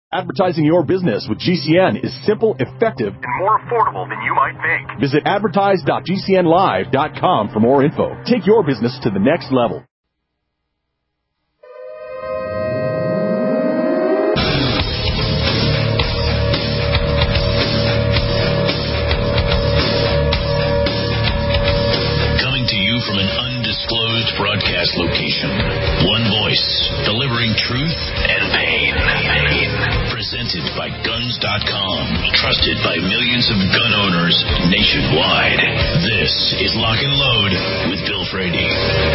Advertising your business with GCN is simple, effective, and more affordable than you might think. Visit advertise.gcnlive.com for more info. Take your business to the next level. Coming to you from an undisclosed broadcast location. One voice, delivering truth and pain. Presented by Guns.com. Trusted by millions of gun owners nationwide. This is Lock and Load with Bill Frady.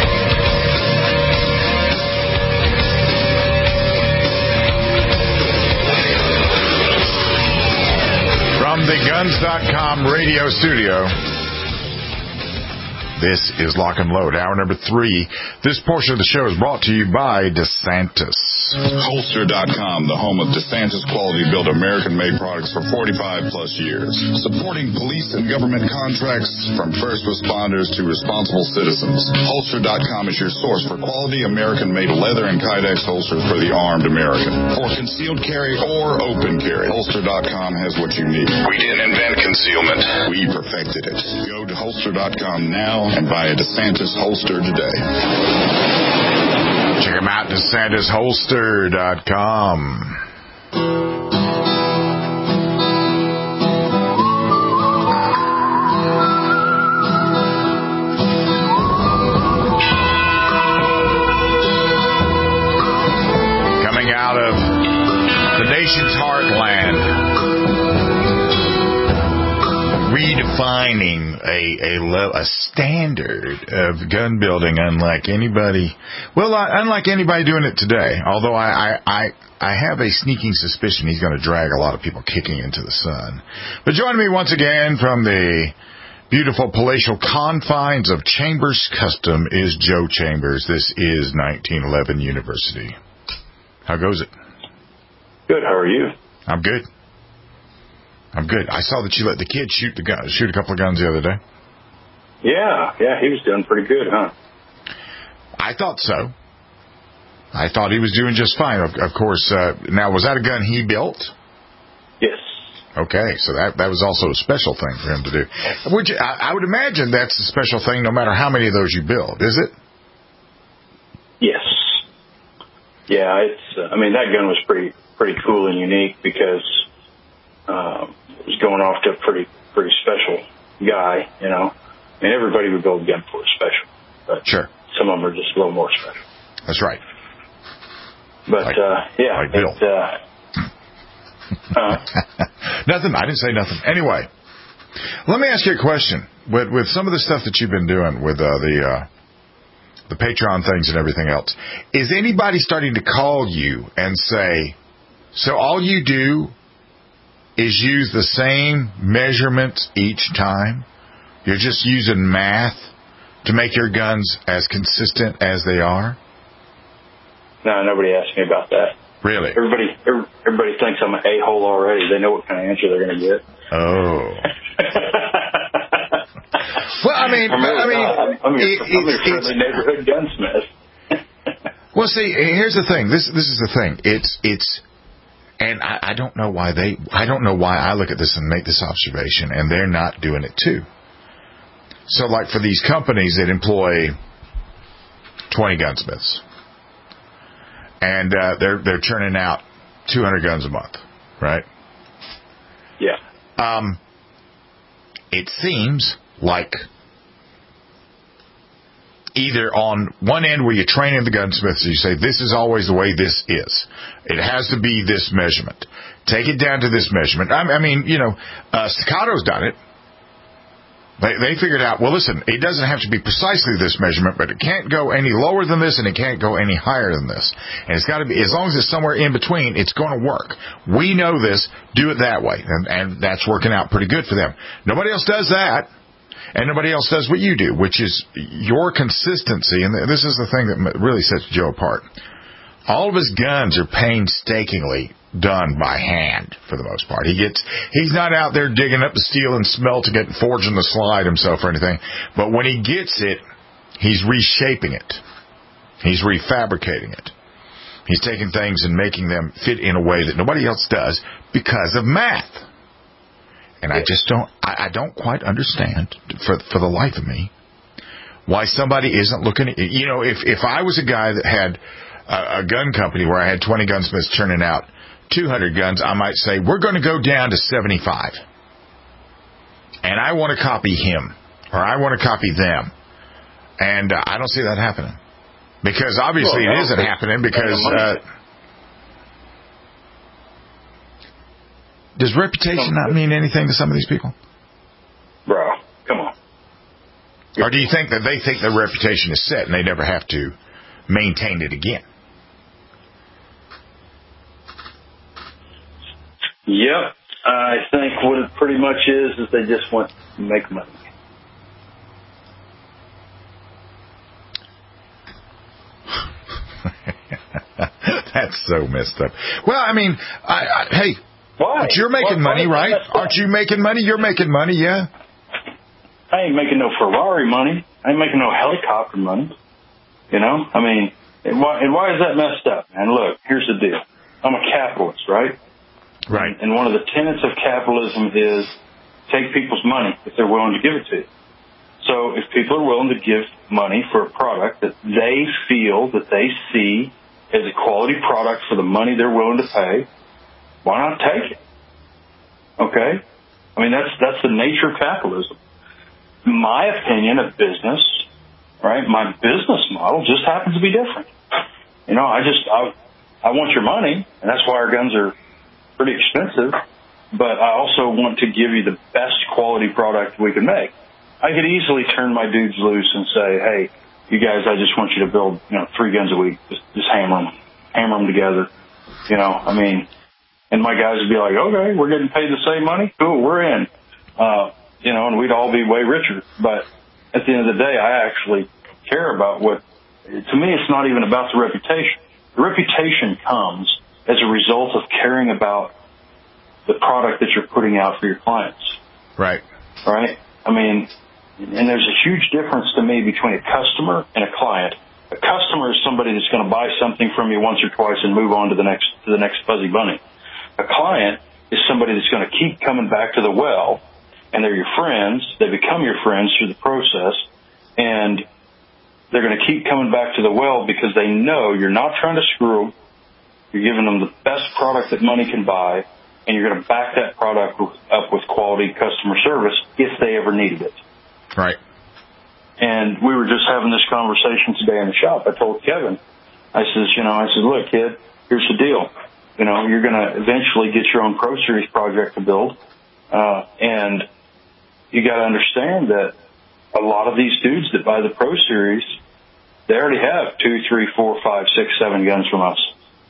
From the Guns.com radio studio, this is Lock and Load, hour number 3. This portion of the show is brought to you by DeSantis. Holster.com, the home of DeSantis quality-built American-made products for 45-plus years. Supporting police and government contracts from first responders to responsible citizens. Holster.com is your source for quality American-made leather and Kydex holsters for the armed American. For concealed carry or open carry, Holster.com has what you need. We didn't invent concealment. We perfected it. Go to Holster.com now and buy a DeSantis holster today. Check them out, DeSantisHolster.com. Coming out of the nation's heartland, redefining a standard of gun building unlike anybody doing it today. Although I have a sneaking suspicion he's going to drag a lot of people kicking into the sun. But joining me once again from the beautiful palatial confines of Chambers Custom is Joe Chambers. This is 1911 University. How goes it? Good. How are you? I'm good. I saw that you let the kid shoot a couple of guns the other day. Yeah, he was doing pretty good, huh? I thought so. I thought he was doing just fine. Of course, now, was that a gun he built? Yes. Okay, so that was also a special thing for him to do. I would imagine that's a special thing no matter how many of those you build, is it? Yes. Yeah, that gun was pretty cool and unique because it was going off to a pretty special guy, you know. I mean, everybody would build a gun for a special, but sure, some of them are just a little more special. That's right. But like Bill. Nothing. I didn't say nothing. Anyway, let me ask you a question. With some of the stuff that you've been doing with the Patreon things and everything else, is anybody starting to call you and say, so all you do is use the same measurements each time? You're just using math to make your guns as consistent as they are? No, nobody asked me about that. Really? Everybody thinks I'm an a-hole already. They know what kind of answer they're going to get. Oh. Well, I'm a friendly neighborhood gunsmith. Well, see, here's the thing. This is the thing. It's and I don't know why I look at this and make this observation, and they're not doing it too. So, like for these companies that employ 20 gunsmiths, and they're churning out 200 guns a month, right? Yeah. It seems like either on one end where you're training the gunsmiths, you say, this is always the way this is. It has to be this measurement. Take it down to this measurement. Staccato's done it. They figured out, well, listen, it doesn't have to be precisely this measurement, but it can't go any lower than this and it can't go any higher than this. And it's got to be, as long as it's somewhere in between, it's going to work. We know this. Do it that way. And that's working out pretty good for them. Nobody else does that. And nobody else does what you do, which is your consistency. And this is the thing that really sets Joe apart. All of his guns are painstakingly done by hand for the most part. He's not out there digging up the steel and smelting it and forging the slide himself or anything. But when he gets it, he's reshaping it. He's refabricating it. He's taking things and making them fit in a way that nobody else does because of math. And I just don't quite understand, for the life of me, why somebody isn't looking at, if I was a guy that had a gun company where I had 20 gunsmiths churning out 200 guns, I might say, we're going to go down to 75. And I want to copy him, or I want to copy them. And I don't see that happening. Because obviously it isn't happening because... does reputation not mean anything to some of these people? Bro, come on. Or do you think that they think their reputation is set and they never have to maintain it again? Yep. I think what it pretty much is they just want to make money. That's so messed up. Well, I mean, hey, why? But you're making money, right? Aren't you making money? You're making money, yeah. I ain't making no Ferrari money. I ain't making no helicopter money. I mean, and why is that messed up? And look, here's the deal. I'm a capitalist, right? Right. And one of the tenets of capitalism is take people's money if they're willing to give it to you. So if people are willing to give money for a product that they feel, that they see as a quality product for the money they're willing to pay, why not take it? Okay? I mean, that's the nature of capitalism. My opinion of business, right, my business model just happens to be different. I want your money, and that's why our guns are pretty expensive, but I also want to give you the best quality product we can make. I could easily turn my dudes loose and say, hey, you guys, I just want you to build, 3 guns a week. Just hammer them together. And my guys would be like, okay, we're getting paid the same money. Cool, we're in. And we'd all be way richer. But at the end of the day, I actually care about to me, it's not even about the reputation. The reputation comes as a result of caring about the product that you're putting out for your clients. Right. Right? I mean, and there's a huge difference to me between a customer and a client. A customer is somebody that's going to buy something from you once or twice and move on to the next fuzzy bunny. A client is somebody that's going to keep coming back to the well, and they're your friends. They become your friends through the process, and they're going to keep coming back to the well because they know you're not trying to screw them. You're giving them the best product that money can buy, and you're going to back that product up with quality customer service if they ever needed it. Right. And we were just having this conversation today in the shop. I told Kevin, I said, look, kid, here's the deal. You're going to eventually get your own Pro Series project to build. And you got to understand that a lot of these dudes that buy the Pro Series, they already have 2, 3, 4, 5, 6, 7 guns from us.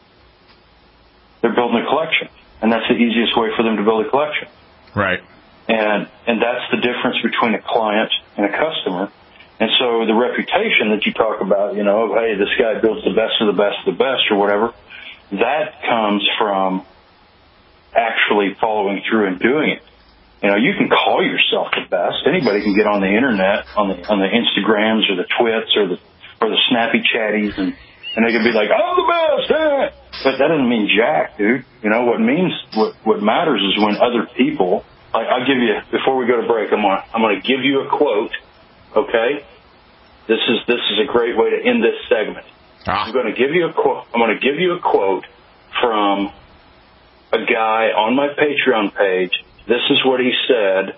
They're building a collection. And that's the easiest way for them to build a collection. Right. And that's the difference between a client and a customer. And so the reputation that you talk about, hey, this guy builds the best of the best of the best or whatever, that comes from actually following through and doing it. You can call yourself the best. Anybody can get on the internet, on the Instagrams or the Twits or the Snappy Chatties, and they can be like, I'm the best, But that doesn't mean jack, dude. What matters is when other people, like I'll give you, before we go to break, I'm going to give you a quote, okay? This is a great way to end this segment. I'm going to give you a quote. I'm going to give you a quote from a guy on my Patreon page. This is what he said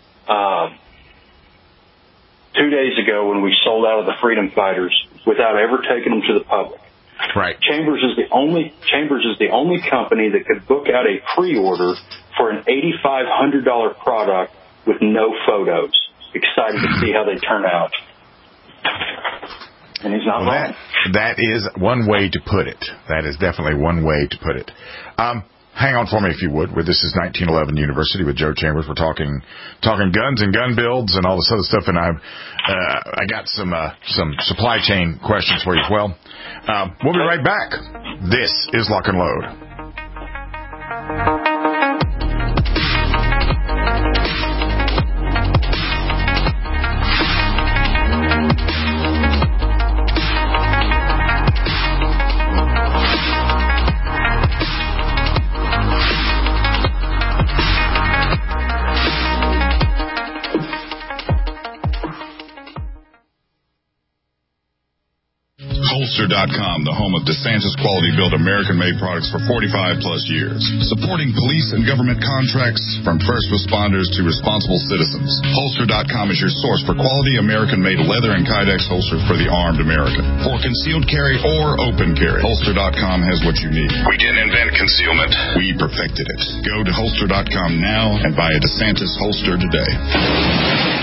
2 days ago when we sold out of the Freedom Fighters without ever taking them to the public. Right. Chambers is the only company that could book out a pre-order for an $8,500 product with no photos. Excited to see how they turn out. And he's not wrong. That is one way to put it. That is definitely one way to put it. Hang on for me if you would. This is 1911 University with Joe Chambers. We're talking guns and gun builds and all this other stuff. And I got some supply chain questions for you as well. We'll be right back. This is Lock and Load. Holster.com, the home of DeSantis quality-built American-made products for 45 plus years. Supporting police and government contracts from first responders to responsible citizens. Holster.com is your source for quality American-made leather and Kydex holsters for the armed American. For concealed carry or open carry, Holster.com has what you need. We didn't invent concealment. We perfected it. Go to Holster.com now and buy a DeSantis holster today.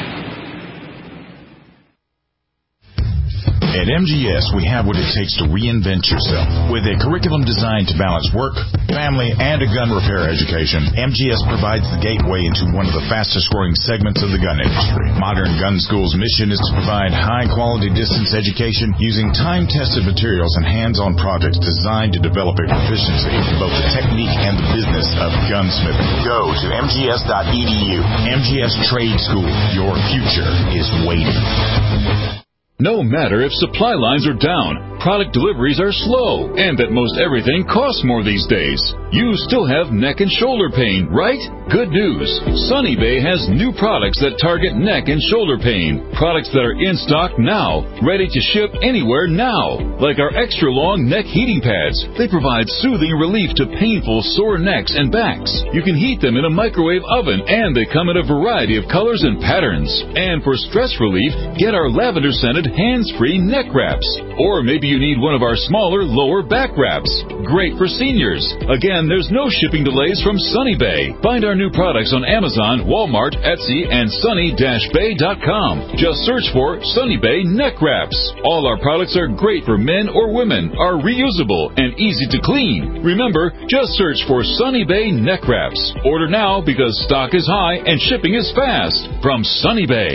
At MGS, we have what it takes to reinvent yourself. With a curriculum designed to balance work, family, and a gun repair education, MGS provides the gateway into one of the fastest-growing segments of the gun industry. Modern Gun School's mission is to provide high-quality distance education using time-tested materials and hands-on projects designed to develop a proficiency in both the technique and the business of gunsmithing. Go to mgs.edu. MGS Trade School. Your future is waiting. No matter if supply lines are down, product deliveries are slow, and that most everything costs more these days, you still have neck and shoulder pain, right? Good news. Sunny Bay has new products that target neck and shoulder pain. Products that are in stock now, ready to ship anywhere now. Like our extra long neck heating pads. They provide soothing relief to painful sore necks and backs. You can heat them in a microwave oven, and they come in a variety of colors and patterns. And for stress relief, get our lavender-scented hands-free neck wraps. Or maybe you need one of our smaller lower back wraps. Great for seniors. Again, there's no shipping delays from Sunny Bay. Find our new products on Amazon, Walmart, Etsy, and sunny-bay.com. Just search for Sunny Bay neck wraps. All our products are great for men or women, are reusable, and easy to clean. Remember, just search for Sunny Bay neck wraps. Order now because stock is high and shipping is fast. From Sunny Bay.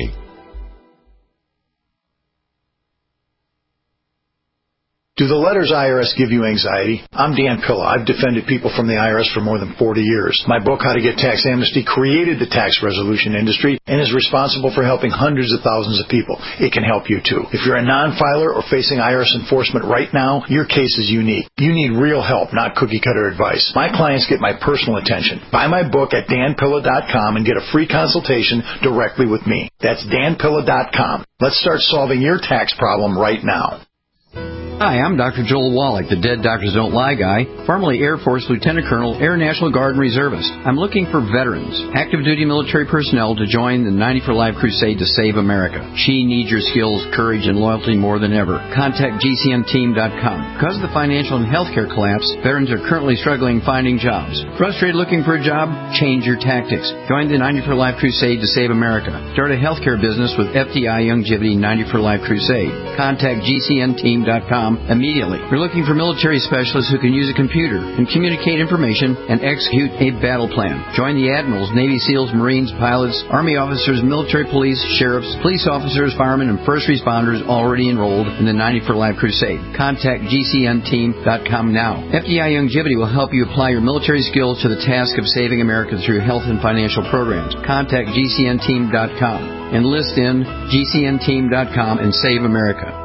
Do the letters IRS give you anxiety? I'm Dan Pilla. I've defended people from the IRS for more than 40 years. My book, How to Get Tax Amnesty, created the tax resolution industry and is responsible for helping hundreds of thousands of people. It can help you too. If you're a non-filer or facing IRS enforcement right now, your case is unique. You need real help, not cookie-cutter advice. My clients get my personal attention. Buy my book at danpilla.com and get a free consultation directly with me. That's danpilla.com. Let's start solving your tax problem right now. Hi, I'm Dr. Joel Wallach, the Dead Doctors Don't Lie guy, formerly Air Force Lieutenant Colonel, Air National Guard and Reservist. I'm looking for veterans, active duty military personnel to join the 90 for Life crusade to save America. She needs your skills, courage, and loyalty more than ever. Contact GCNteam.com. Because of the financial and healthcare collapse, veterans are currently struggling finding jobs. Frustrated looking for a job? Change your tactics. Join the 90 for Life crusade to save America. Start a healthcare business with FDI Youngevity 90 for Life crusade. Contact GCNteam.com immediately. We're looking for military specialists who can use a computer and communicate information and execute a battle plan. Join the admirals, Navy SEALs, Marines, pilots, Army officers, military police, sheriffs, police officers, firemen, and first responders already enrolled in the 90 for Life crusade. Contact GCNteam.com now. FDI Youngevity will help you apply your military skills to the task of saving America through health and financial programs. Contact GCNteam.com. Enlist in GCNteam.com and save America.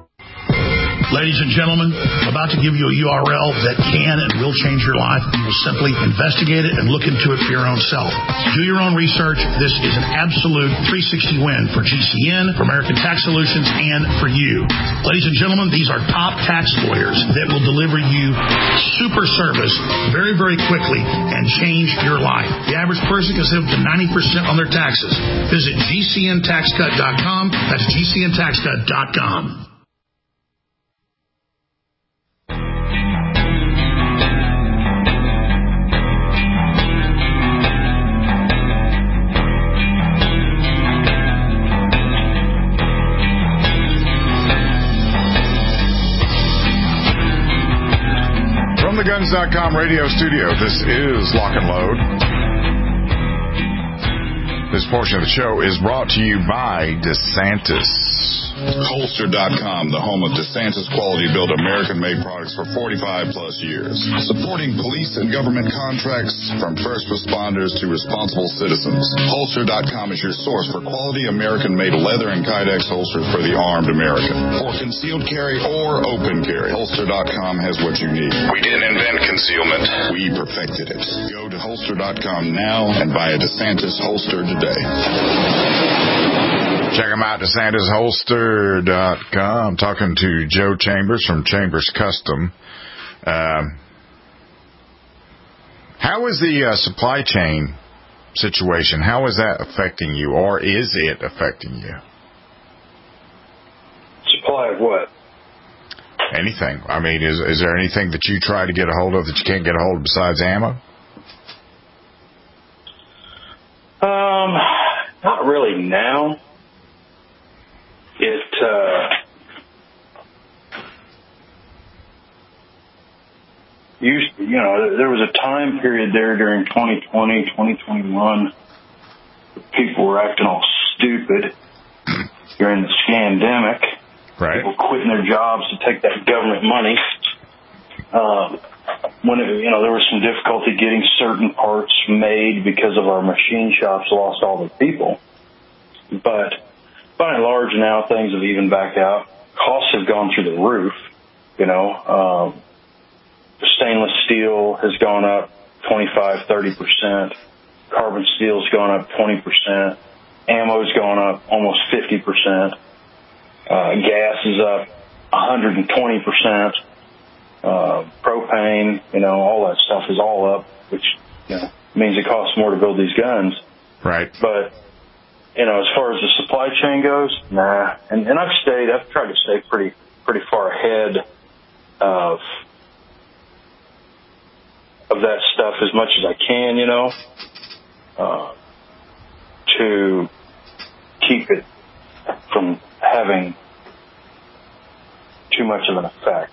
Ladies and gentlemen, I'm about to give you a URL that can and will change your life. You will simply investigate it and look into it for your own self. Do your own research. This is an absolute 360 win for GCN, for American Tax Solutions, and for you. Ladies and gentlemen, these are top tax lawyers that will deliver you super service very, very quickly and change your life. The average person can save up to 90% on their taxes. Visit GCNTaxCut.com. That's GCNTaxCut.com. From the Guns.com radio studio, this is Lock and Load. This portion of the show is brought to you by DeSantis. Holster.com, the home of DeSantis quality-built American-made products for 45 plus years. Supporting police and government contracts from first responders to responsible citizens. Holster.com is your source for quality American-made leather and Kydex holsters for the armed American. For concealed carry or open carry, Holster.com has what you need. We didn't invent concealment. We perfected it. Go to Holster.com now and buy a DeSantis holster today. Check them out, DeSantisHolster.com. Talking to Joe Chambers from Chambers Custom. How is the supply chain situation? How is that affecting you, or is it affecting you? Supply of what? Anything. I mean, is there anything that you try to get a hold of that you can't get a hold of besides ammo? Not really now. There was a time period there during 2020, 2021, people were acting all stupid during the scandemic. Right. People quitting their jobs to take that government money. When there was some difficulty getting certain parts made because of our machine shops lost all their people. But by and large now things have evened back out. Costs have gone through the roof. Stainless steel has gone up 25-30%. Carbon steel's gone up 20%. Ammo's gone up almost 50%. Gas is up 120%. Propane, all that stuff is all up, which means it costs more to build these guns. Right. But as far as the supply chain goes, nah. And I've tried to stay pretty far ahead of that stuff as much as I can, to keep it from having too much of an effect.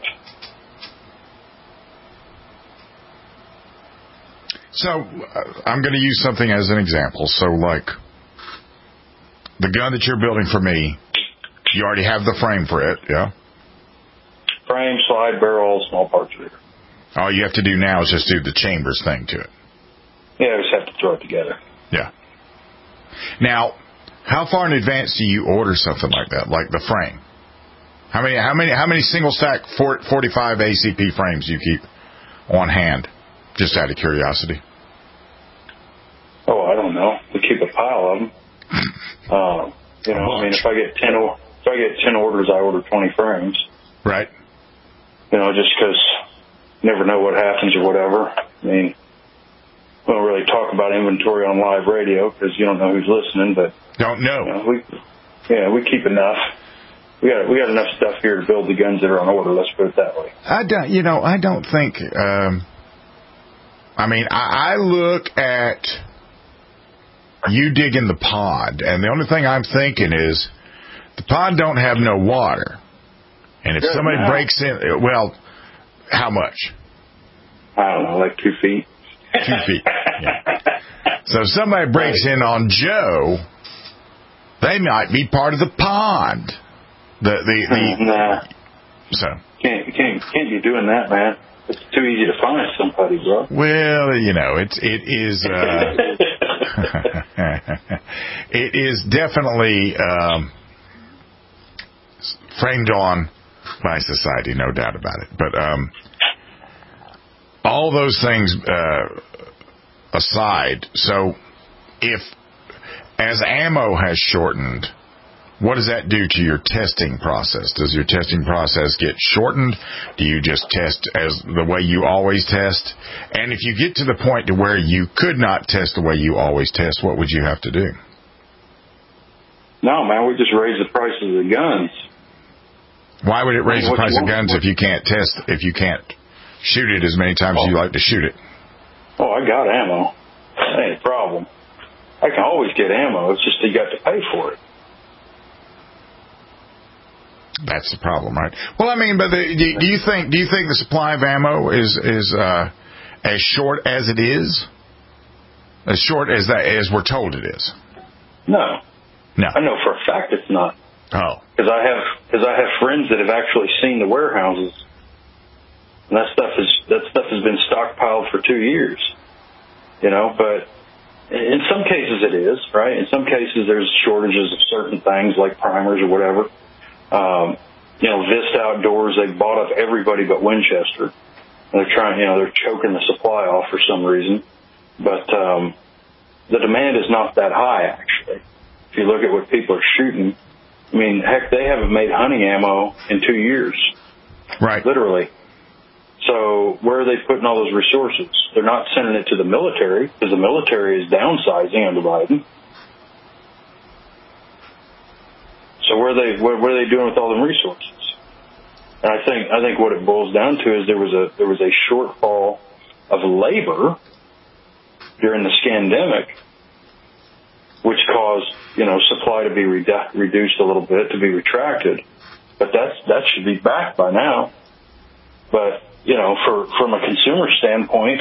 So I'm going to use something as an example. So like the gun that you're building for me, you already have the frame for it, yeah? Frame, slide, barrel, small parts reader. All you have to do now is just do the chambers thing to it. Yeah, I just have to throw it together. Yeah. Now, how far in advance do you order something like that, like the frame? How many single stack 45 ACP frames do you keep on hand? Just out of curiosity. Oh, I don't know. We keep a pile of them. If I get 10 orders, I order 20 frames. Right. Just because you never know what happens or whatever. I mean, we don't really talk about inventory on live radio because you don't know who's listening, but don't know. We keep enough. We got enough stuff here to build the guns that are on order. Let's put it that way. I don't think. I look at you digging the pond, and the only thing I'm thinking is the pond don't have no water, and if somebody breaks in, how much? I don't know, like 2 feet. 2 feet. Yeah. So if somebody breaks in on Joe, they might be part of the pond. Nah. So can't be doing that, man. It's too easy to find somebody, bro. Well, it is. It is definitely framed on by society, no doubt about it. But all those things aside, so if as ammo has shortened, what does that do to your testing process? Does your testing process get shortened? Do you just test as the way you always test? And if you get to the point to where you could not test the way you always test, what would you have to do? No, man, we just raise the price of the guns. Why would it raise the price of guns if you can't test, if you can't shoot it as many times as you like to shoot it? Oh, I got ammo. That ain't a problem. I can always get ammo. It's just you got to pay for it. That's the problem, right? Well, do you think the supply of ammo is as short as it is? As short as we're told it is? No. I know for a fact it's not. Oh. Because I have friends that have actually seen the warehouses, and that stuff has been stockpiled for 2 years. But in some cases it is, right? In some cases there's shortages of certain things like primers or whatever. Vista Outdoors, they bought up everybody but Winchester. They're they're choking the supply off for some reason. But the demand is not that high, actually. If if you look at what people are shooting, I mean, heck, they haven't made hunting ammo in 2 years. Right. Literally. So where are they putting all those resources? They're not sending it to the military because the military is downsizing under Biden. So what are they doing with all them resources? And I think what it boils down to is there was a shortfall of labor during the scandemic, which caused supply to be reduced a little bit, to be retracted. But that should be back by now. But from a consumer standpoint,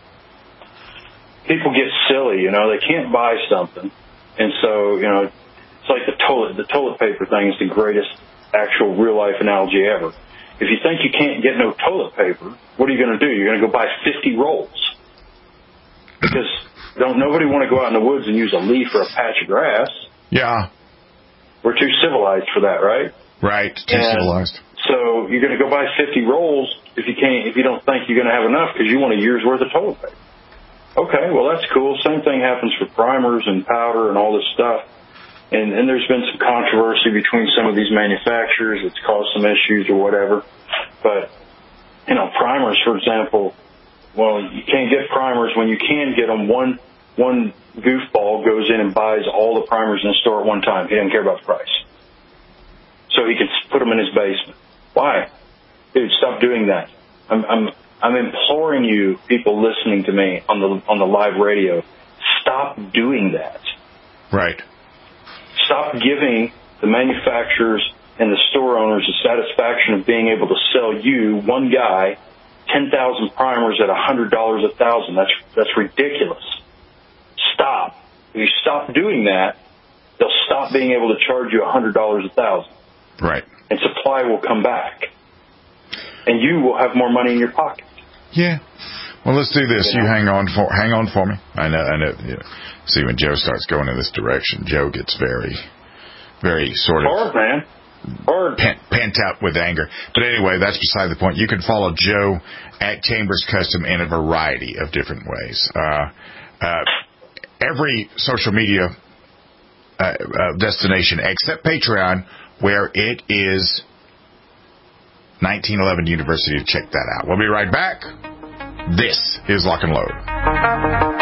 people get silly. They can't buy something, and so it's like the toilet paper thing is the greatest actual real life analogy ever. If you think you can't get no toilet paper, what are you going to do? You're going to go buy 50 rolls. Because nobody want to go out in the woods and use a leaf or a patch of grass. Yeah. We're too civilized for that, right? Right. Too civilized. So you're going to go buy 50 rolls if you don't think you're going to have enough because you want a year's worth of toilet paper. Okay, well, that's cool. Same thing happens for primers and powder and all this stuff. And there's been some controversy between some of these manufacturers. It's caused some issues or whatever. But, primers, for example, well, you can't get primers when you can get them. One goofball goes in and buys all the primers in the store at one time. He doesn't care about the price. So he can put them in his basement. Why? Dude, stop doing that. I'm imploring you, people listening to me on the live radio, stop doing that. Right. Stop giving the manufacturers and the store owners the satisfaction of being able to sell you, one guy, 10,000 primers at $100 1,000. That's ridiculous. Stop. If you stop doing that, they'll stop being able to charge you $100 1,000. Right. And supply will come back. And you will have more money in your pocket. Yeah. Well, let's do this. You hang on for me. I know. See, when Joe starts going in this direction, Joe gets very, very sort of hard, man. Hard. Pent up with anger. But anyway, that's beside the point. You can follow Joe at Chambers Custom in a variety of different ways. Every social media destination except Patreon, where it is 1911 University. Check that out. We'll be right back. This is Lock and Load.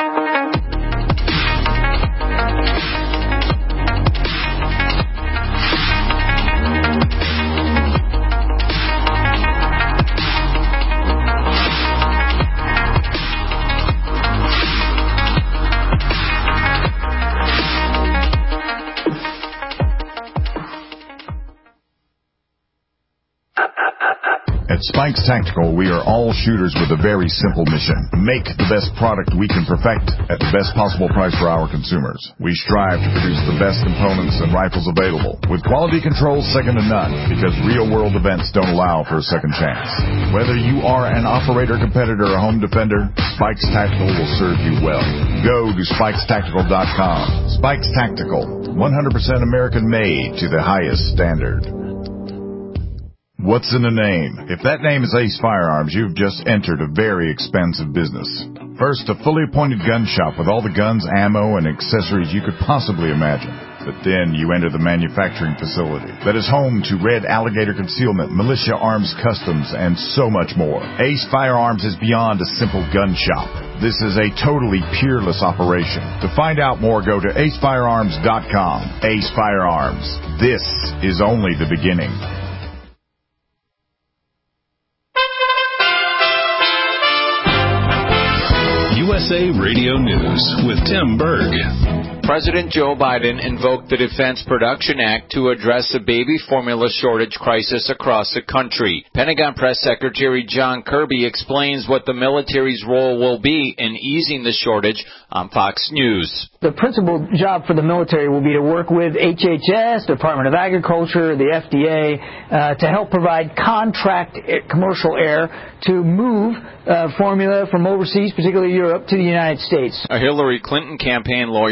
At Spikes Tactical, we are all shooters with a very simple mission. Make the best product we can perfect at the best possible price for our consumers. We strive to produce the best components and rifles available, with quality control second to none, because real-world events don't allow for a second chance. Whether you are an operator, competitor, or home defender, Spikes Tactical will serve you well. Go to SpikesTactical.com. Spikes Tactical, 100% American-made to the highest standard. What's in a name? If that name is Ace Firearms, you've just entered a very expensive business. First, a fully appointed gun shop with all the guns, ammo, and accessories you could possibly imagine. But then you enter the manufacturing facility that is home to Red Alligator Concealment, Militia Arms Customs, and so much more. Ace Firearms is beyond a simple gun shop. This is a totally peerless operation. To find out more, go to acefirearms.com. Ace Firearms. This is only the beginning. USA Radio News with Tim Berg. President Joe Biden invoked the Defense Production Act to address the baby formula shortage crisis across the country. Pentagon Press Secretary John Kirby explains what the military's role will be in easing the shortage on Fox News. The principal job for the military will be to work with HHS, Department of Agriculture, the FDA, to help provide contract commercial air to move formula from overseas, particularly Europe, to the United States. A Hillary Clinton campaign lawyer accused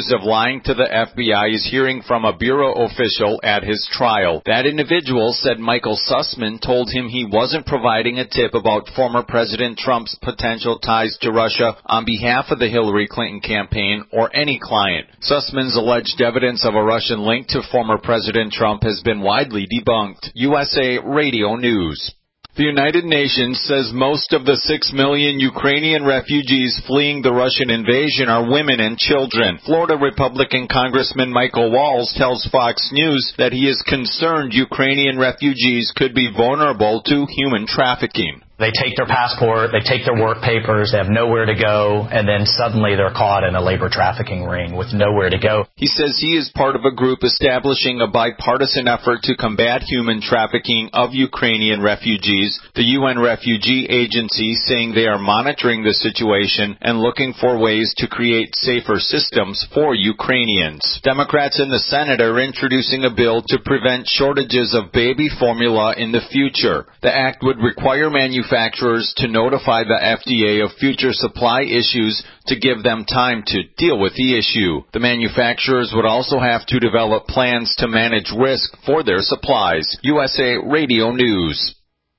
accused of lying to the FBI is hearing from a bureau official at his trial. That individual said Michael Sussman told him he wasn't providing a tip about former President Trump's potential ties to Russia on behalf of the Hillary Clinton campaign or any client. Sussman's alleged evidence of a Russian link to former President Trump has been widely debunked. USA Radio News. The United Nations says most of the 6 million Ukrainian refugees fleeing the Russian invasion are women and children. Florida Republican Congressman Michael Walz tells Fox News that he is concerned Ukrainian refugees could be vulnerable to human trafficking. They take their passport, they take their work papers, they have nowhere to go, and then suddenly they're caught in a labor trafficking ring with nowhere to go. He says he is part of a group establishing a bipartisan effort to combat human trafficking of Ukrainian refugees. The UN Refugee Agency saying they are monitoring the situation and looking for ways to create safer systems for Ukrainians. Democrats in the Senate are introducing a bill to prevent shortages of baby formula in the future. The act would require manufacturers to notify the FDA of future supply issues to give them time to deal with the issue. The manufacturers would also have to develop plans to manage risk for their supplies. USA Radio News.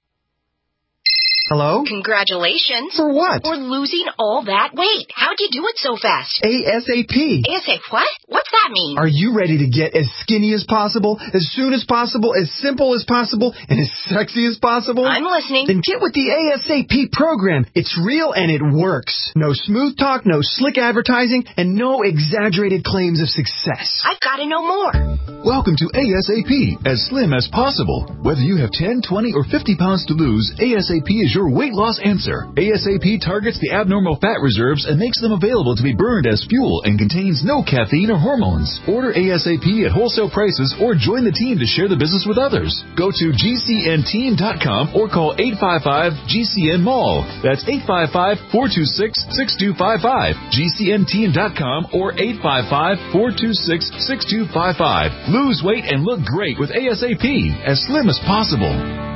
Hello? Congratulations. For what? For losing all that weight. How'd you do it so fast? ASAP. ASAP what? What's that mean? Are you ready to get as skinny as possible, as soon as possible, as simple as possible, and as sexy as possible? I'm listening. Then get with the ASAP program. It's real and it works. No smooth talk, no slick advertising, and no exaggerated claims of success. I've got to know more. Welcome to ASAP, as slim as possible. Whether you have 10, 20, or 50 pounds to lose, ASAP is your weight loss answer. ASAP targets the abnormal fat reserves and makes them available to be burned as fuel and contains no caffeine or hormones. Order ASAP at wholesale prices or join the team to share the business with others. Go to GCNteam.com or call 855-GCN-MALL. That's 855-426-6255. GCNteam.com or 855-426-6255. Lose weight and look great with ASAP, as slim as possible.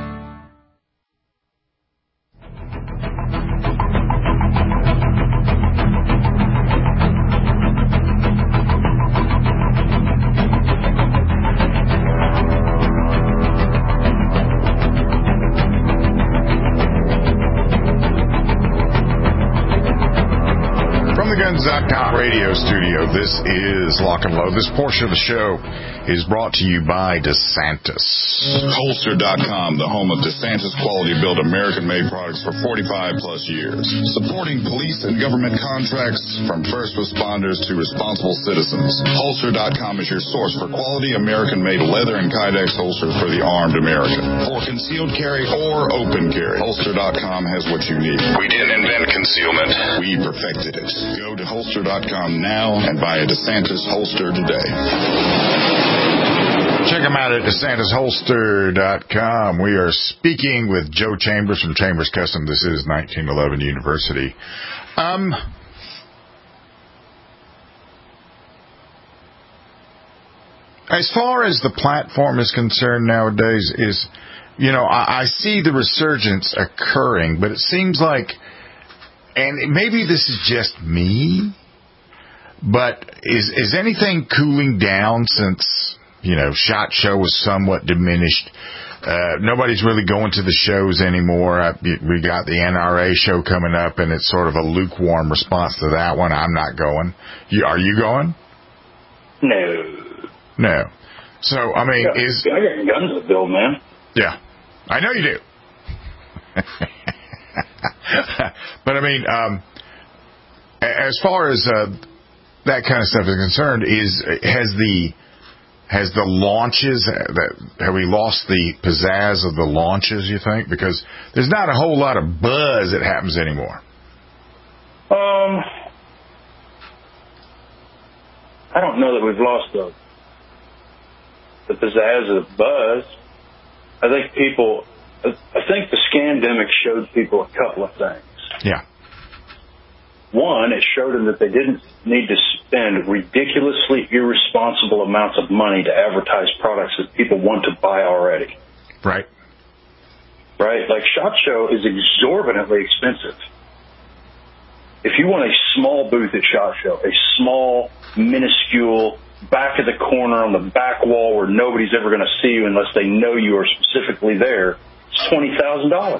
Guns.com radio studio. This is Lock and Load. This portion of the show is brought to you by DeSantis. Holster.com, the home of DeSantis quality built American-made products for 45 plus years. Supporting police and government contracts from first responders to responsible citizens. Holster.com is your source for quality American-made leather and Kydex holsters for the armed American. For concealed carry or open carry, Holster.com has what you need. We didn't invent concealment. We perfected it. Go to Holster.com now and buy a DeSantis holster today. Check them out at DeSantisHolster.com. We are speaking with Joe Chambers from Chambers Custom. This is 1911 University. As far as the platform is concerned nowadays, I see the resurgence occurring, but it seems like, and maybe this is just me, but is anything cooling down since, SHOT Show was somewhat diminished? Nobody's really going to the shows anymore. We got the NRA show coming up, and it's sort of a lukewarm response to that one. I'm not going. Are you going? No. So, I mean, I got guns to build, man. Yeah. I know you do. But, I mean, as far as that kind of stuff is concerned, has the launches, have we lost the pizzazz of the launches, you think? Because there's not a whole lot of buzz that happens anymore. I don't know that we've lost the pizzazz of the buzz. I think the scandemic showed people a couple of things. Yeah. One, it showed them that they didn't need to spend ridiculously irresponsible amounts of money to advertise products that people want to buy already. Right. Like SHOT Show is exorbitantly expensive. if you want a small booth at SHOT Show, a small, minuscule, back of the corner on the back wall where nobody's ever going to see you unless they know you are specifically there, it's $20,000.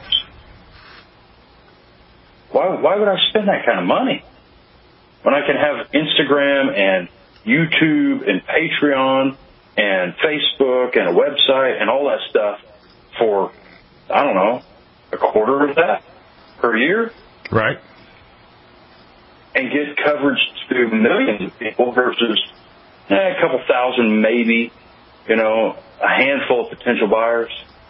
Why would I spend that kind of money when I can have Instagram and YouTube and Patreon and Facebook and a website and all that stuff for, I don't know, a quarter of that per year? Right. And get coverage to millions of people versus a couple thousand, maybe, a handful of potential buyers.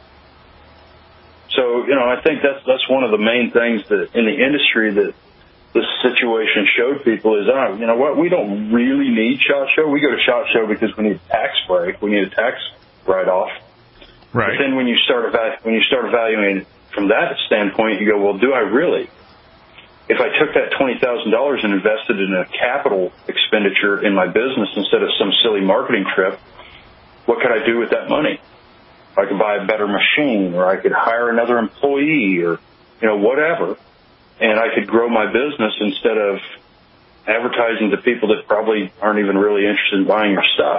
So, I think that's one of the main things that in the industry that this situation showed people is, you know what, we don't really need SHOT Show. We go to SHOT Show because we need a tax break. We need a tax write-off. Right. But then when you start evaluating from that standpoint, you go, well, do I really? If I took that $20,000 and invested in a capital expenditure in my business instead of some silly marketing trip, what could I do with that money? I could buy a better machine, or I could hire another employee, or, whatever. And I could grow my business instead of advertising to people that probably aren't even really interested in buying your stuff.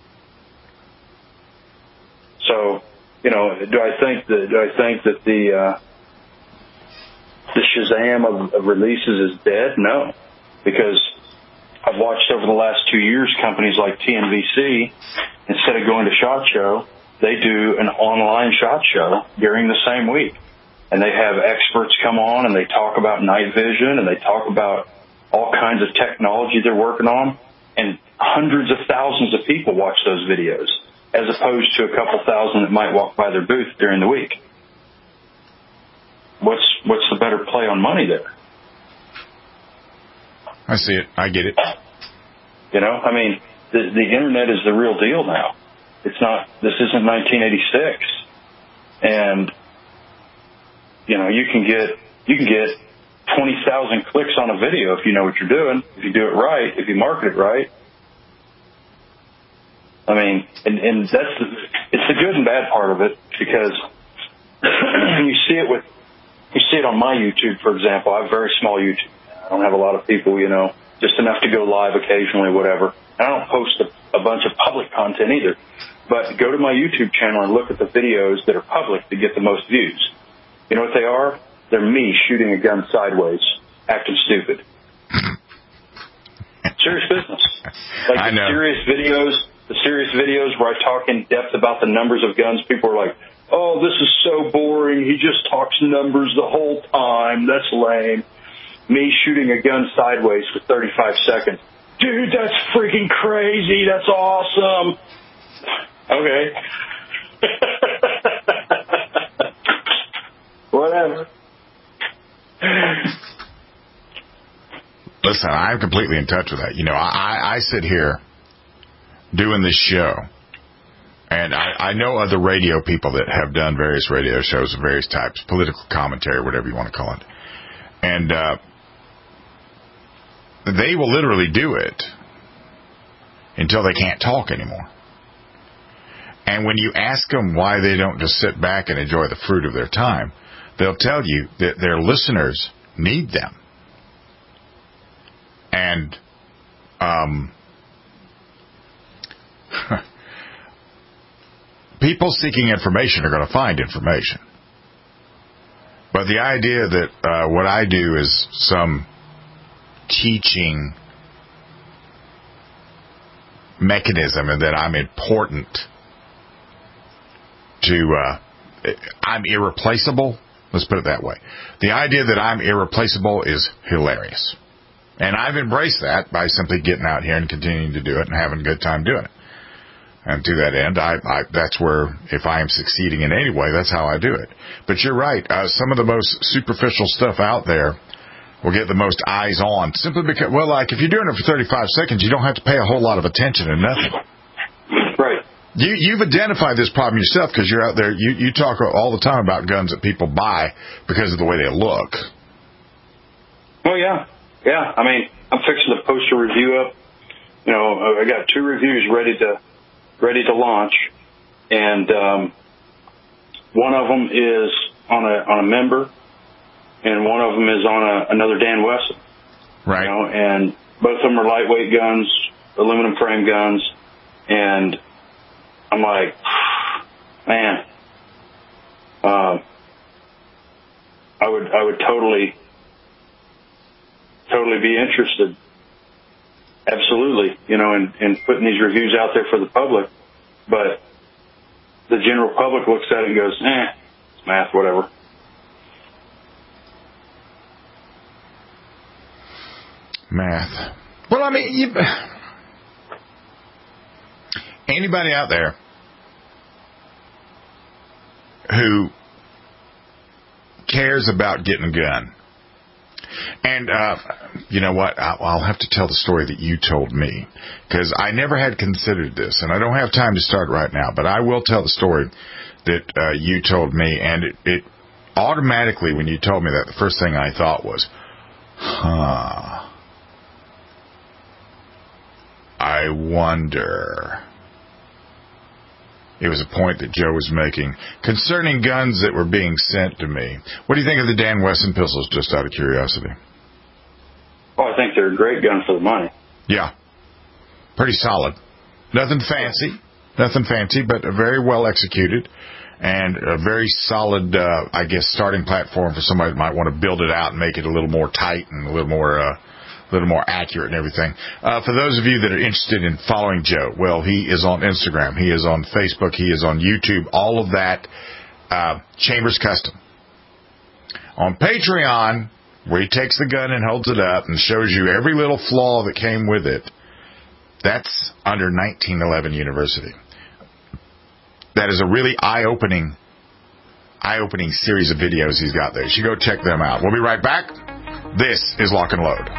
So, do I think that the Shazam of releases is dead? No, because I've watched over the last 2 years companies like TNVC, instead of going to SHOT Show, they do an online SHOT Show during the same week. And they have experts come on and they talk about night vision and they talk about all kinds of technology they're working on. And hundreds of thousands of people watch those videos as opposed to a couple thousand that might walk by their booth during the week. What's the better play on money there? I see it. I get it. The internet is the real deal now. This isn't 1986. And, you can get 20,000 clicks on a video if you know what you're doing, if you do it right, if you market it right. And it's the good and bad part of it, because you see it on my YouTube, for example. I have very small YouTube. I don't have a lot of people, just enough to go live occasionally, whatever. I don't post a bunch of public content either. But go to my YouTube channel and look at the videos that are public to get the most views. You know what they are? They're me shooting a gun sideways, acting stupid. Serious business. Like I know. The serious videos where I talk in depth about the numbers of guns, people are like, oh, this is so boring. He just talks numbers the whole time. That's lame. Me shooting a gun sideways for 35 seconds. Dude, that's freaking crazy. That's awesome. Okay. Whatever. Listen, I'm completely in touch with that. I sit here doing this show, and I know other radio people that have done various radio shows of various types, political commentary, whatever you want to call it. And they will literally do it until they can't talk anymore. And when you ask them why they don't just sit back and enjoy the fruit of their time, they'll tell you that their listeners need them. And people seeking information are going to find information. But the idea that what I do is some teaching mechanism and that I'm important to, I'm irreplaceable, let's put it that way. The idea that I'm irreplaceable is hilarious. And I've embraced that by simply getting out here and continuing to do it and having a good time doing it. And to that end, that's where, if I am succeeding in any way, that's how I do it. But you're right. Some of the most superficial stuff out there will get the most eyes on simply because, well, like if you're doing it for 35 seconds, you don't have to pay a whole lot of attention to nothing. Right. You've identified this problem yourself because you're out there. You talk all the time about guns that people buy because of the way they look. Oh, yeah. Yeah. I'm fixing to post a review up. I got 2 reviews ready to launch, and one of them is on a member, and one of them is on another Dan Wesson. Right. You know, and both of them are lightweight guns, aluminum frame guns, and I'm like, man, I would totally be interested. Absolutely, you know, in putting these reviews out there for the public, but the general public looks at it and goes, it's math, whatever. Math. Well, I mean, anybody out there who cares about getting a gun, and you know what, I'll have to tell the story that you told me, because I never had considered this, and I don't have time to start right now, but I will tell the story that you told me, and it automatically, when you told me that, the first thing I thought was, I wonder. It was a point that Joe was making concerning guns that were being sent to me. What do you think of the Dan Wesson pistols, just out of curiosity? Oh, I think they're a great gun for the money. Yeah. Pretty solid. Nothing fancy, but very well executed, and a very solid, I guess, starting platform for somebody that might want to build it out and make it a little more tight and a little more accurate and everything. For those of you that are interested in following Joe, well, he is on Instagram, he is on Facebook, he is on YouTube, all of that, Chambers Custom. On Patreon, where he takes the gun and holds it up and shows you every little flaw that came with it, that's under 1911 University. That is a really eye-opening series of videos he's got there. You should go check them out. We'll be right back. This is Lock and Load.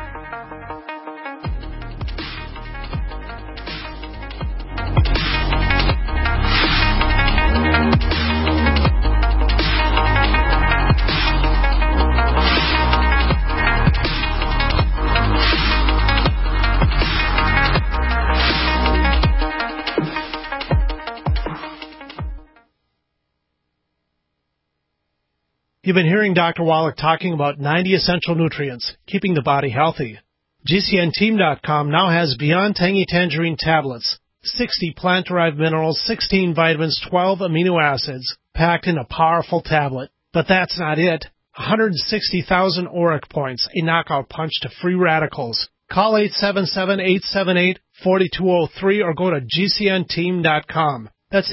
You've been hearing Dr. Wallach talking about 90 essential nutrients, keeping the body healthy. GCNteam.com now has Beyond Tangy Tangerine tablets, 60 plant-derived minerals, 16 vitamins, 12 amino acids, packed in a powerful tablet. But that's not it. 160,000 auric points, a knockout punch to free radicals. Call 877-878-4203 or go to GCNteam.com. That's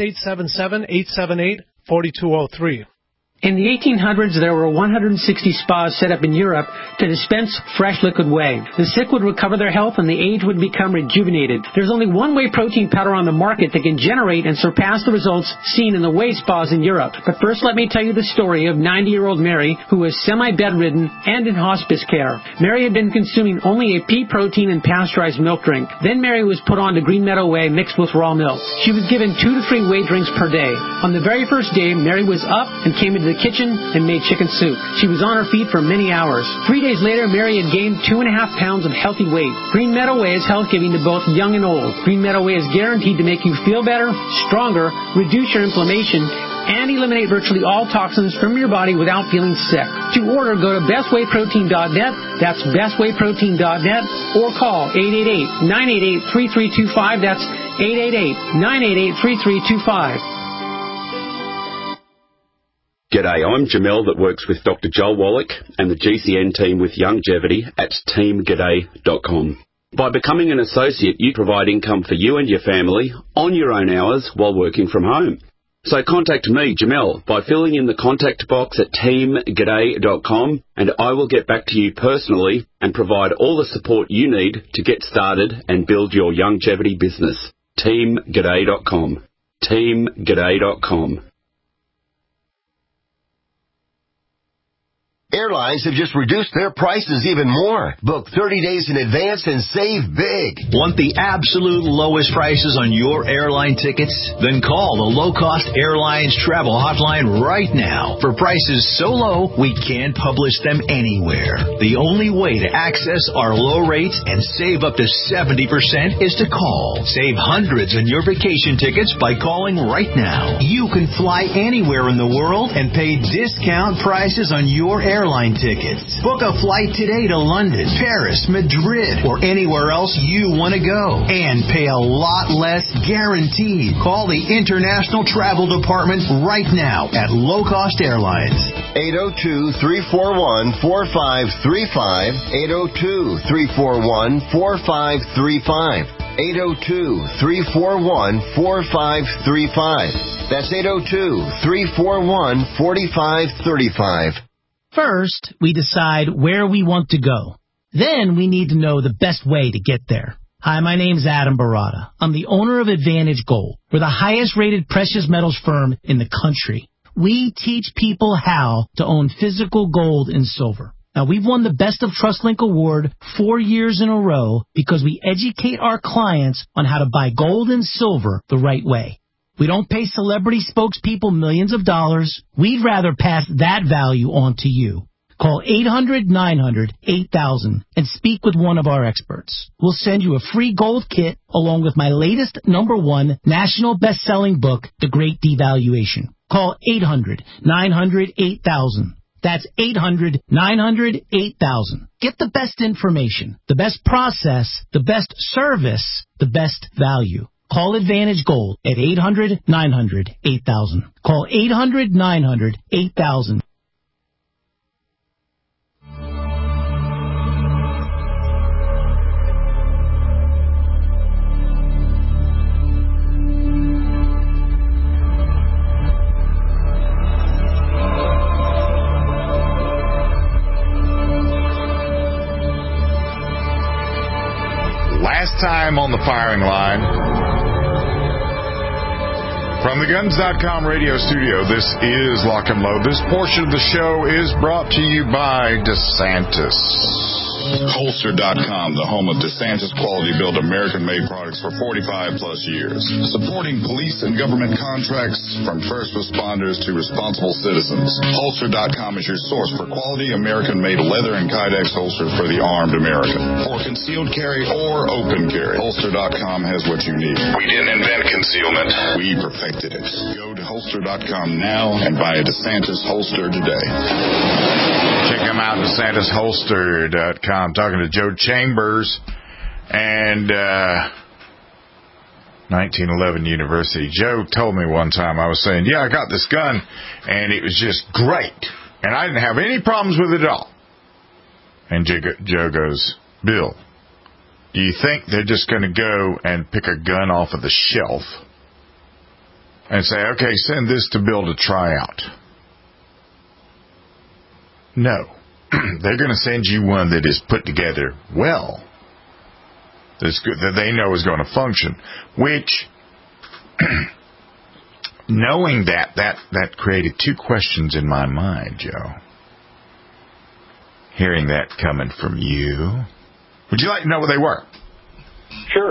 877-878-4203. In the 1800s, there were 160 spas set up in Europe to dispense fresh liquid whey. The sick would recover their health and the aged would become rejuvenated. There's only one whey protein powder on the market that can generate and surpass the results seen in the whey spas in Europe. But first, let me tell you the story of 90-year-old Mary, who was semi-bedridden and in hospice care. Mary had been consuming only a pea protein and pasteurized milk drink. Then Mary was put on to Green Meadow Whey mixed with raw milk. She was given 2 to 3 whey drinks per day. On the very first day, Mary was up and came into the kitchen and made chicken soup. She was on her feet for many hours. 3 days later, Mary had gained 2.5 pounds of healthy weight. Green Meadow Whey is health-giving to both young and old. Green Meadow Whey is guaranteed to make you feel better, stronger, reduce your inflammation, and eliminate virtually all toxins from your body without feeling sick. To order, go to bestwayprotein.net. That's bestwayprotein.net, or call 888-988-3325. That's 888-988-3325. G'day, I'm Jamel that works with Dr. Joel Wallach and the GCN team with Longevity at teamg'day.com. By becoming an associate, you provide income for you and your family on your own hours while working from home. So contact me, Jamel, by filling in the contact box at teamg'day.com, and I will get back to you personally and provide all the support you need to get started and build your longevity business. teamg'day.com. teamg'day.com. Airlines have just reduced their prices even more. Book 30 days in advance and save big. Want the absolute lowest prices on your airline tickets? Then call the Low Cost Airlines Travel Hotline right now. For prices so low, we can't publish them anywhere. The only way to access our low rates and save up to 70% is to call. Save hundreds on your vacation tickets by calling right now. You can fly anywhere in the world and pay discount prices on your airline airline tickets. Book a flight today to London, Paris, Madrid, or anywhere else you want to go. And pay a lot less guaranteed. Call the International Travel Department right now at Low Cost Airlines. 802-341-4535. 802-341-4535. 802-341-4535. That's 802-341-4535. First, we decide where we want to go. Then we need to know the best way to get there. Hi, my name's Adam Barada. I'm the owner of Advantage Gold. We're the highest rated precious metals firm in the country. We teach people how to own physical gold and silver. Now, we've won the Best of TrustLink Award 4 years in a row because we educate our clients on how to buy gold and silver the right way. We don't pay celebrity spokespeople millions of dollars. We'd rather pass that value on to you. Call 800-900-8000 and speak with one of our experts. We'll send you a free gold kit along with my latest #1 national best-selling book, The Great Devaluation. Call 800-900-8000. That's 800-900-8000. Get the best information, the best process, the best service, the best value. Call Advantage Gold at 800-900-8000. Call 800-900-8000. Last time on the firing line. From the Guns.com radio studio, this is Lock and Load. This portion of the show is brought to you by DeSantis. Holster.com, the home of DeSantis quality built American-made products for 45 plus years. Supporting police and government contracts from first responders to responsible citizens. Holster.com is your source for quality American-made leather and Kydex holsters for the armed American. For concealed carry or open carry, Holster.com has what you need. We didn't invent concealment. We perfected it. Go to Holster.com now and buy a DeSantis holster today. Check them out, DeSantisHolster.com. Talking to Joe Chambers and 1911 University. Joe told me one time, I was saying, yeah, I got this gun, and it was just great. And I didn't have any problems with it at all. And Joe goes, Bill, do you think they're just going to go and pick a gun off of the shelf and say, okay, send this to Bill to try out? No. They're going to send you one that is put together well, that's good, that they know is going to function. Which, knowing that created two questions in my mind, Joe. Hearing that coming from you, would you like to know what they were? Sure.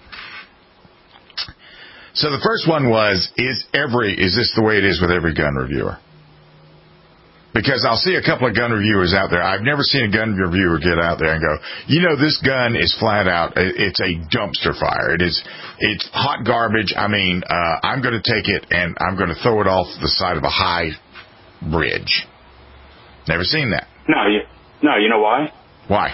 So the first one was: is this the way it is with every gun reviewer? Because I'll see a couple of gun reviewers out there. I've never seen a gun reviewer get out there and go, this gun is flat out, it's a dumpster fire. It's hot garbage. I mean, I'm going to take it and I'm going to throw it off the side of a high bridge. Never seen that. No, you know why? Why?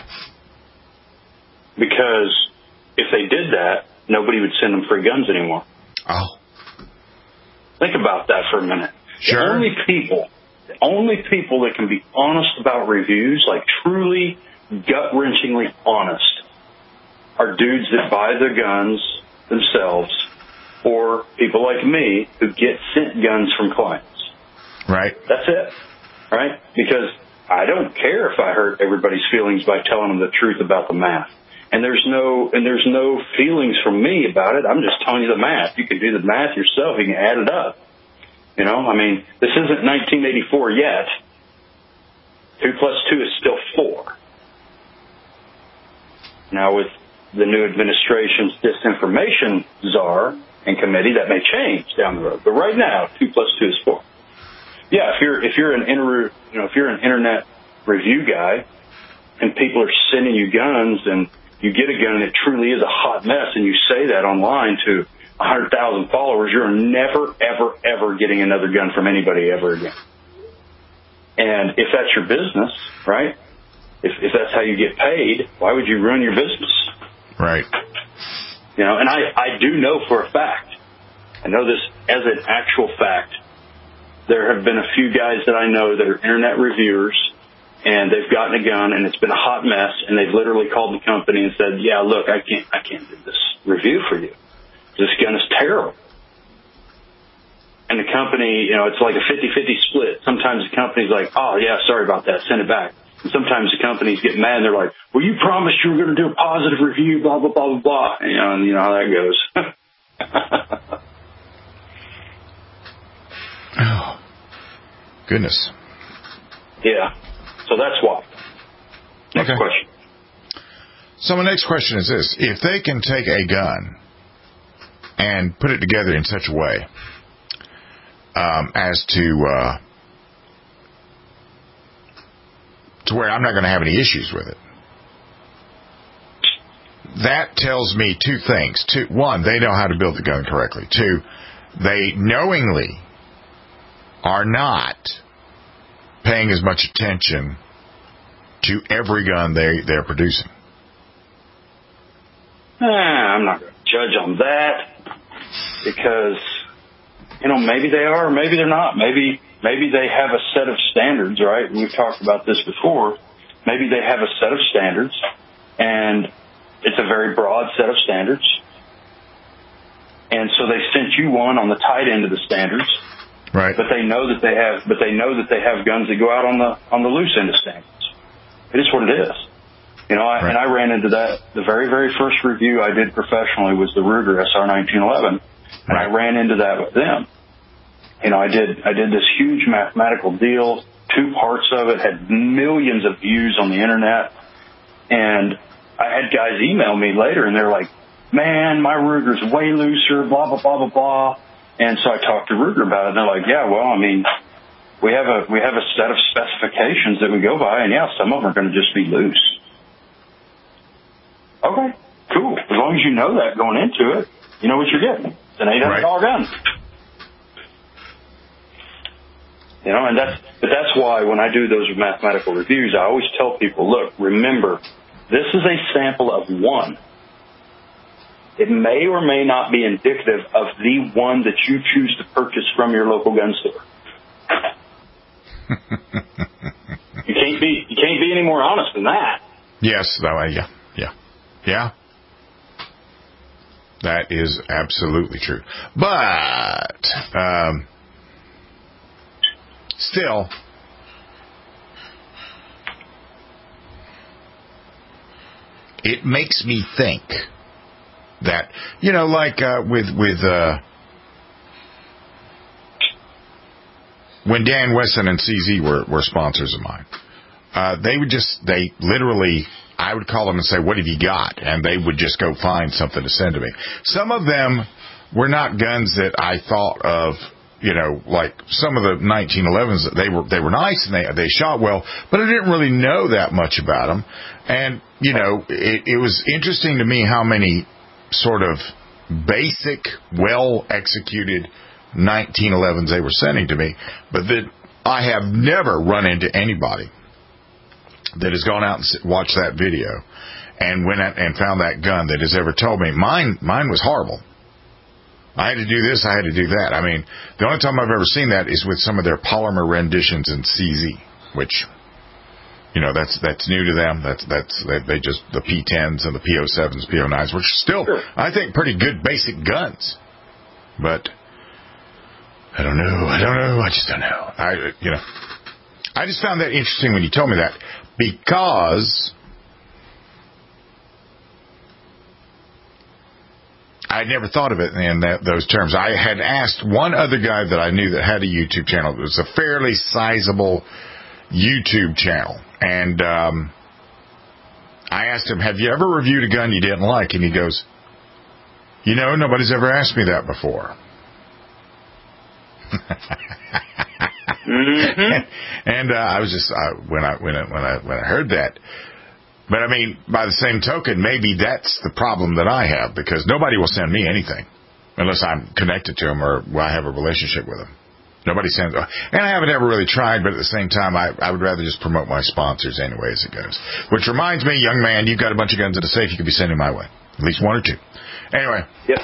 Because if they did that, nobody would send them free guns anymore. Oh. Think about that for a minute. Sure. The only people that can be honest about reviews, like truly gut-wrenchingly honest, are dudes that buy their guns themselves or people like me who get sent guns from clients. Right. That's it. Right? Because I don't care if I hurt everybody's feelings by telling them the truth about the math. And there's no feelings from me about it. I'm just telling you the math. You can do the math yourself. You can add it up. This isn't 1984 yet. 2 plus 2 is still 4. Now, with the new administration's disinformation czar and committee, that may change down the road. But right now, 2 plus 2 is 4. Yeah, if you're an internet review guy, and people are sending you guns, and you get a gun and it truly is a hot mess, and you say that online to 100,000 followers, you're never, ever, ever getting another gun from anybody ever again. And if that's your business, right, if that's how you get paid, why would you ruin your business? Right. You know, and I do know for a fact, I know this as an actual fact, there have been a few guys that I know that are internet reviewers, and they've gotten a gun, and it's been a hot mess, and they've literally called the company and said, yeah, look, I can't do this review for you. This gun is terrible. And the company, you know, it's like a 50-50 split. Sometimes the company's like, oh, yeah, sorry about that, send it back. And sometimes the companies get mad, and they're like, well, you promised you were going to do a positive review, blah, blah, blah, blah, blah. And, you know how that goes. Oh, goodness. Yeah. So that's why. Next question. So my next question is this. If they can take a gun and put it together in such a way as to where I'm not going to have any issues with it, that tells me two things. One, they know how to build the gun correctly. Two, they knowingly are not paying as much attention to every gun they're producing. I'm not going to judge on that because, you know, maybe they are or maybe they're not. Maybe they have a set of standards, right? We've talked about this before. Maybe they have a set of standards, and it's a very broad set of standards. And so they sent you one on the tight end of the standards. Right. But they know that they have guns that go out on the loose end of standards. It is what it is. You know, and I ran into that. The very, very first review I did professionally was the Ruger SR 1911, and I ran into that with them. You know, I did this huge mathematical deal. 2 parts of it had millions of views on the internet, and I had guys email me later, and they're like, "Man, my Ruger's way looser, blah blah blah blah blah." And so I talked to Ruger about it, and they're like, "Yeah, well, I mean, we have a set of specifications that we go by, and yeah, some of them are going to just be loose." Okay, cool. As long as you know that going into it, you know what you're getting. It's an $800 gun. You know, and that's why when I do those mathematical reviews, I always tell people, look, remember, this is a sample of one. It may or may not be indicative of the one that you choose to purchase from your local gun store. You can't be any more honest than that. Yes, that way, yeah. That is absolutely true. But still, it makes me think that, you know, like with when Dan Wesson and CZ were sponsors of mine, they literally, I would call them and say, "What have you got?" And they would just go find something to send to me. Some of them were not guns that I thought of, you know, like some of the 1911s. They were nice and they shot well, but I didn't really know that much about them. And you know, it was interesting to me how many sort of basic, well executed 1911s they were sending to me, but that I have never run into anybody that has gone out and watched that video and went out and found that gun that has ever told me mine was horrible. I had to do this, I had to do that. I mean, the only time I've ever seen that is with some of their polymer renditions in CZ, which, you know, that's new to them. They just the P10s and the P07s, P09s, which are still, I think, pretty good basic guns. But I don't know. I just don't know. I just found that interesting when you told me that, because I'd never thought of it in those terms. I had asked one other guy that I knew that had a YouTube channel. It was a fairly sizable YouTube channel. And I asked him, "Have you ever reviewed a gun you didn't like?" And he goes, "You know, nobody's ever asked me that before." Mm-hmm. And I was just when I heard that. But I mean, by the same token, maybe that's the problem that I have, because nobody will send me anything unless I'm connected to them or I have a relationship with them. Nobody sends, and I haven't ever really tried, but at the same time, I would rather just promote my sponsors anyway as it goes. Which reminds me, young man, you've got a bunch of guns in a safe you could be sending my way. At least one or two. Anyway. Yep.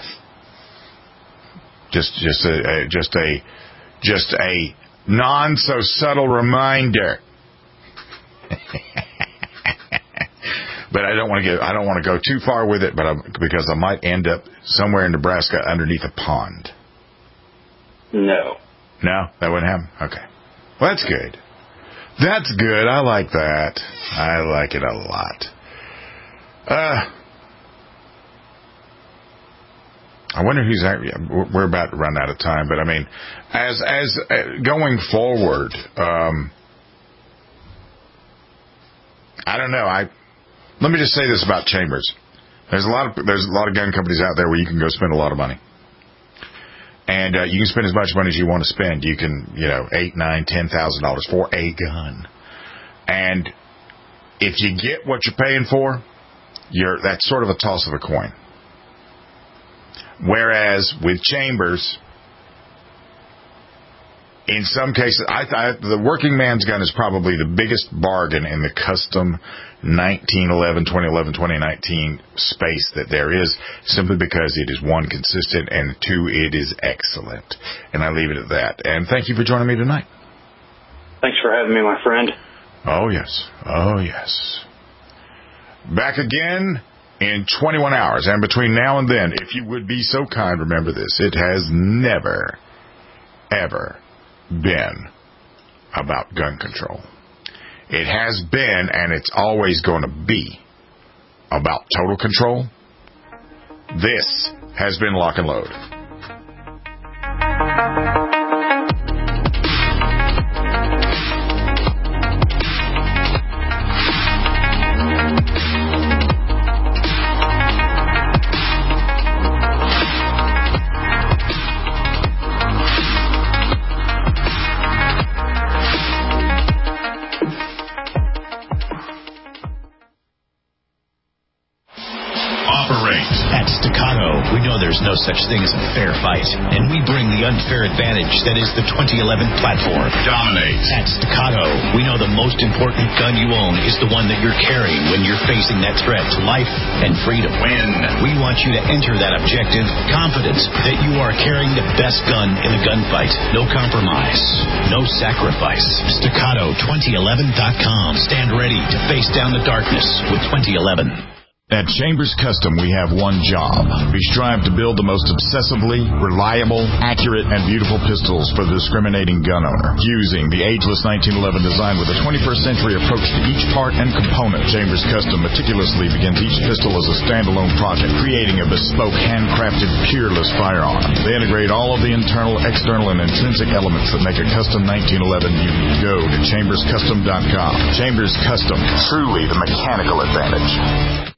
Just a non so subtle reminder. But I don't want to go too far with it, because I might end up somewhere in Nebraska underneath a pond. No. No, that wouldn't happen. Okay. Well, that's good. That's good. I like that. I like it a lot. I wonder who's actually, we're about to run out of time, but I mean, as going forward, I don't know. Let me just say this about Chambers. There's a lot of gun companies out there where you can go spend a lot of money. And you can spend as much money as you want to spend. You can, $8,000, $9,000, $10,000 for a gun. And if you get what you're paying for, that's sort of a toss of a coin. Whereas with Chambers, in some cases, the working man's gun is probably the biggest bargain in the custom 2011, 2019 space that there is, simply because it is, one, consistent, and two, it is excellent. And I leave it at that. And thank you for joining me tonight. Thanks for having me, my friend. Oh, yes. Oh, yes. Back again in 21 hours. And between now and then, if you would be so kind, remember this. It has never, ever been about gun control. It has been, and it's always going to be, about total control. This has been Lock and Load. No such thing as a fair fight, and we bring the unfair advantage that is the 2011 platform. Dominate. At Staccato, we know the most important gun you own is the one that you're carrying when you're facing that threat to life and freedom. Win. We want you to enter that objective confident that you are carrying the best gun in the gunfight. No compromise, no sacrifice. Staccato2011.com. Stand ready to face down the darkness with 2011. At Chambers Custom, we have one job. We strive to build the most obsessively reliable, accurate, and beautiful pistols for the discriminating gun owner. Using the ageless 1911 design with a 21st century approach to each part and component, Chambers Custom meticulously begins each pistol as a standalone project, creating a bespoke, handcrafted, peerless firearm. They integrate all of the internal, external, and intrinsic elements that make a custom 1911 unique. Go to chamberscustom.com. Chambers Custom, truly the mechanical advantage.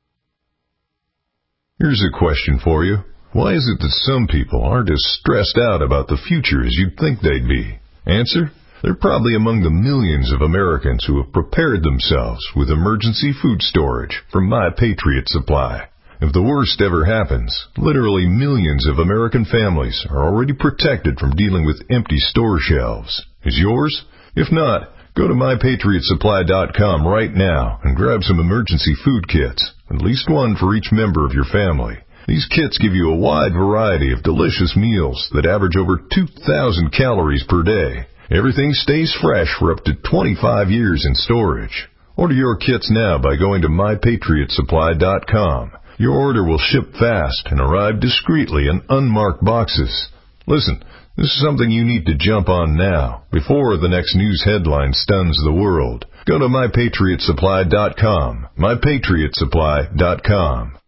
Here's a question for you. Why is it that some people aren't as stressed out about the future as you'd think they'd be? Answer: they're probably among the millions of Americans who have prepared themselves with emergency food storage from My Patriot Supply. If the worst ever happens, literally millions of American families are already protected from dealing with empty store shelves. Is yours? If not, go to MyPatriotSupply.com right now and grab some emergency food kits, at least one for each member of your family. These kits give you a wide variety of delicious meals that average over 2,000 calories per day. Everything stays fresh for up to 25 years in storage. Order your kits now by going to MyPatriotSupply.com. Your order will ship fast and arrive discreetly in unmarked boxes. Listen, this is something you need to jump on now, before the next news headline stuns the world. Go to MyPatriotSupply.com. MyPatriotSupply.com.